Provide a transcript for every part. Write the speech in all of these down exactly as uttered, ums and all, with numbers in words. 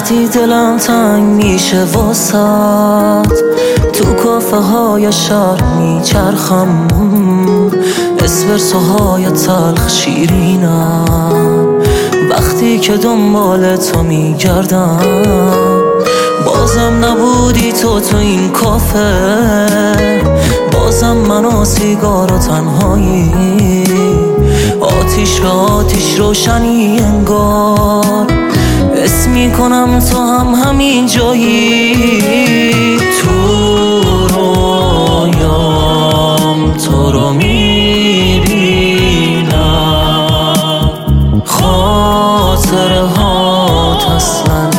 وقتی دلم تنگ میشه واسد، تو کافه های شهر میچرخم، اسپرسو های تلخ شیرینم. وقتی که دنبال تو میگردم، بازم نبودی تو تو این کافه، بازم من و سیگار و تنهایی، آتیش به آتیش روشنی انگار، اسم میکنم تو هم همین جایی. تو رویام تو رو میبینم، خاطره هات اصلا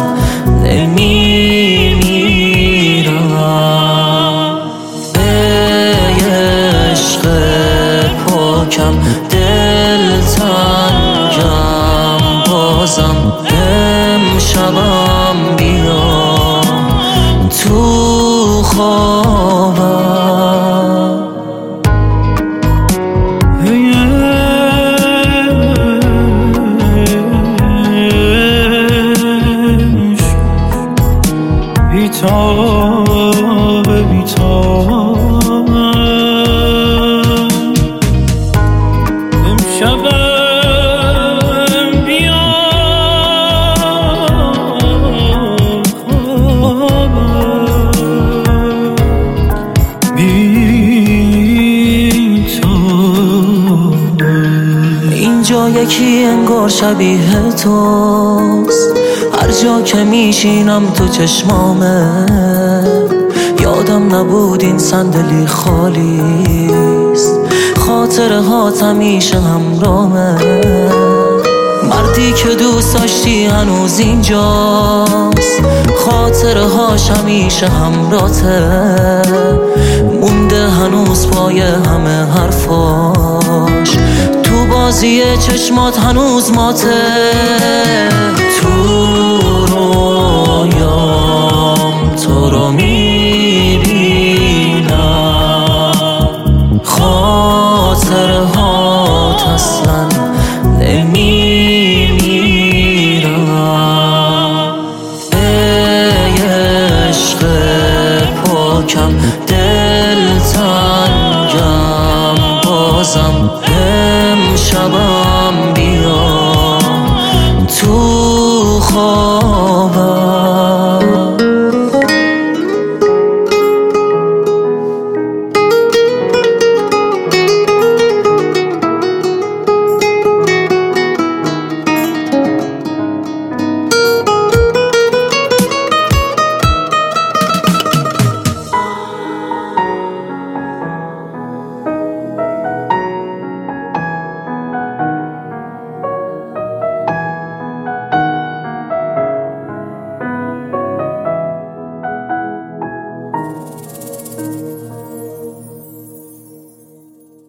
نمیمیرم. ای عشق پاکم دل تنگم، بازم امشبم بیا تو خوابم. بیتاب بیتاب امشبم بیا بیتاب. اینجا یکی انگار شبیه توست، هر جا که میشینم تو چشمامه، یادم نبود این صندلی خالیست، خاطره هات همیشه همرامه. مردی که دوست داشتی هنوز اینجاست، خاطره هاش همیشه همراته، مونده هنوز پای همه حرفاش، تو بازی چشمات هنوز ماته.